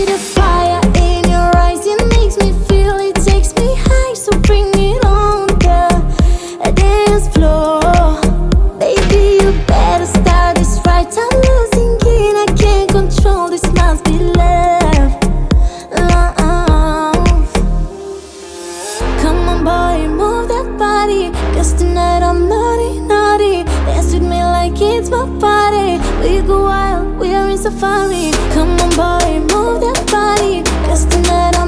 The fire in your eyes, it makes me feel, it takes me high. So bring it on the dance floor. Baby, you better start this right. I'm losing it, I can't control this, must be love. Love. Come on boy, move that body, 'cause tonight I'm naughty, naughty. Dance with me like it's my party. We go wild, we are in safari. Come on boy, move that body, 'cause tonight